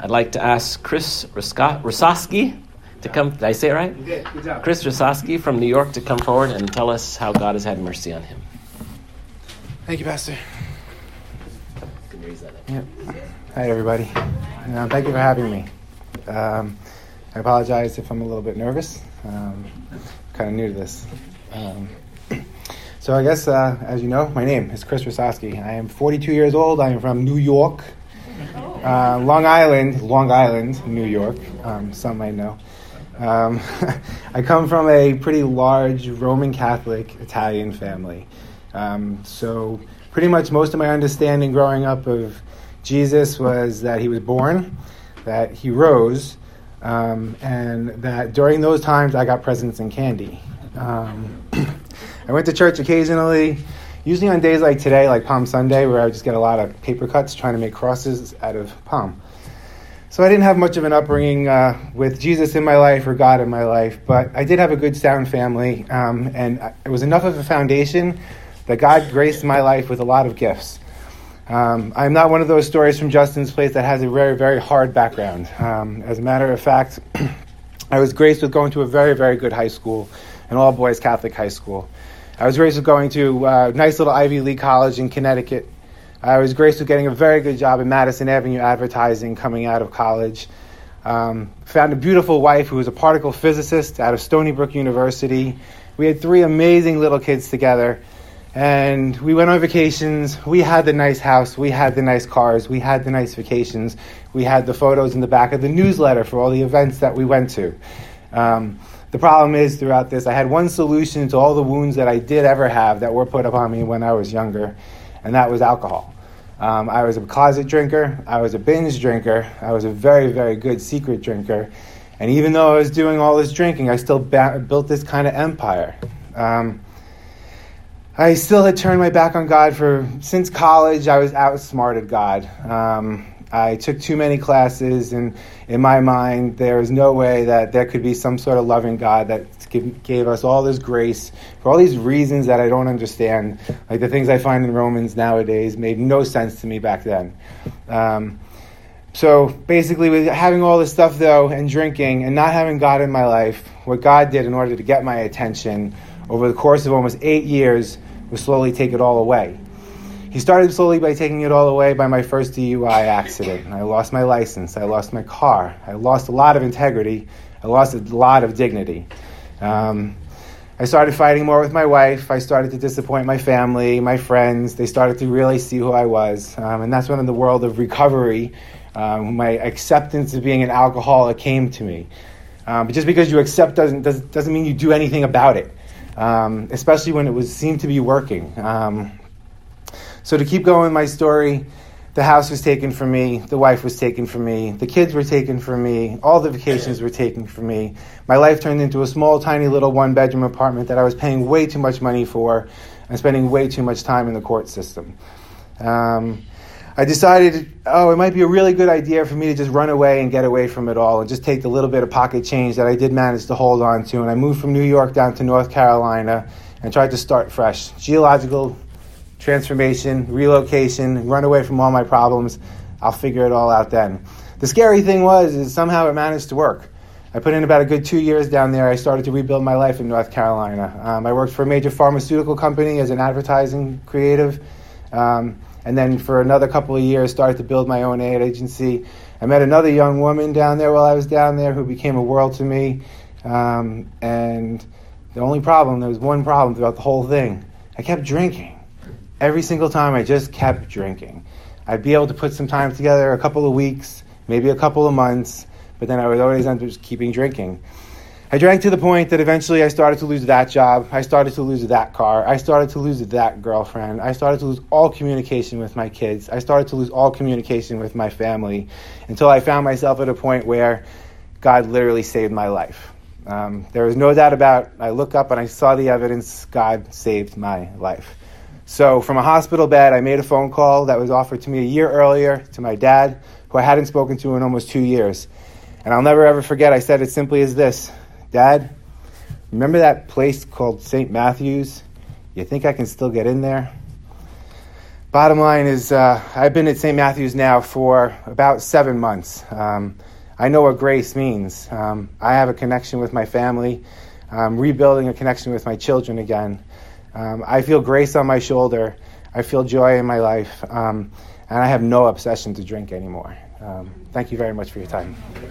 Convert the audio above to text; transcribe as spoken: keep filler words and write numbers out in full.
I'd like to ask Chris Rosowski to come. Did I say it right? You did. Good job. Chris Rosowski from New York to come forward and tell us how God has had mercy on him. Thank you, Pastor. Can you raise that up? Yeah. Hi, everybody. Um, thank you for having me. Um, I apologize if I'm a little bit nervous. Um, I'm kind of new to this. Um, so I guess, uh, as you know, my name is Chris Rosowski. I am forty-two years old. I am from New York. Uh, Long Island, Long Island, New York, um, some might know. Um, I come from a pretty large Roman Catholic Italian family. Um, so pretty much most of my understanding growing up of Jesus was that he was born, that he rose, um, and that during those times I got presents and candy. Um, I went to church occasionally, usually on days like today, like Palm Sunday, where I would just get a lot of paper cuts trying to make crosses out of palm. So I didn't have much of an upbringing uh, with Jesus in my life or God in my life, but I did have a good, sound family, um, and it was enough of a foundation that God graced my life with a lot of gifts. Um, I'm not one of those stories from Justin's place that has a very, very hard background. Um, as a matter of fact, I was graced with going to a very, very good high school, an all-boys Catholic high school. I was graced with going to a nice little Ivy League college in Connecticut. I was graced with getting a very good job in Madison Avenue advertising coming out of college. Um, found a beautiful wife who was a particle physicist out of Stony Brook University. We had three amazing little kids together. And we went on vacations. We had the nice house. We had the nice cars. We had the nice vacations. We had the photos in the back of the newsletter for all the events that we went to. Um, The problem is, throughout this, I had one solution to all the wounds that I did ever have that were put upon me when I was younger, and that was alcohol. Um, I was a closet drinker. I was a binge drinker. I was a very, very good secret drinker. And even though I was doing all this drinking, I still ba- built this kind of empire. Um, I still had turned my back on God for, since college, I was outsmarted God. Um, I took too many classes, and in my mind, there is no way that there could be some sort of loving God that give, gave us all this grace for all these reasons that I don't understand. Like the things I find in Romans nowadays made no sense to me back then. Um, so basically, with having all this stuff, though, and drinking, and not having God in my life, what God did in order to get my attention over the course of almost eight years was slowly take it all away. He started slowly by taking it all away by my first D U I accident. I lost my license. I lost my car. I lost a lot of integrity. I lost a lot of dignity. Um, I started fighting more with my wife. I started to disappoint my family, my friends. They started to really see who I was. Um, and that's when in the world of recovery, um, my acceptance of being an alcoholic came to me. Um, but just because you accept doesn't, doesn't, doesn't mean you do anything about it, um, especially when it was seemed to be working. Um, So to keep going my story, the house was taken from me, the wife was taken from me, the kids were taken from me, all the vacations were taken from me. My life turned into a small, tiny little one-bedroom apartment that I was paying way too much money for and spending way too much time in the court system. Um, I decided, oh, it might be a really good idea for me to just run away and get away from it all and just take the little bit of pocket change that I did manage to hold on to. And I moved from New York down to North Carolina and tried to start fresh. Geological transformation, relocation, run away from all my problems. I'll figure it all out then. The scary thing was is somehow it managed to work. I put in about a good two years down there. I started to rebuild my life in North Carolina. Um, I worked for a major pharmaceutical company as an advertising creative. Um, and then for another couple of years, started to build my own ad agency. I met another young woman down there while I was down there who became a world to me. Um, and the only problem, there was one problem throughout the whole thing. I kept drinking. Every single time I just kept drinking. I'd be able to put some time together, a couple of weeks, maybe a couple of months, but then I would always end up just keeping drinking. I drank to the point that eventually I started to lose that job. I started to lose that car. I started to lose that girlfriend. I started to lose all communication with my kids. I started to lose all communication with my family until I found myself at a point where God literally saved my life. Um, there was no doubt about it. I look up and I saw the evidence. God saved my life. So from a hospital bed, I made a phone call that was offered to me a year earlier to my dad, who I hadn't spoken to in almost two years. And I'll never ever forget, I said it simply as this: Dad, remember that place called Saint Matthew's? You think I can still get in there? bottom line is uh, I've been at Saint Matthew's now for about seven months. Um, I know what grace means. Um, I have a connection with my family. I'm rebuilding a connection with my children again. Um, I feel grace on my shoulder. I feel joy in my life. Um, and I have no obsession to drink anymore. Um, thank you very much for your time.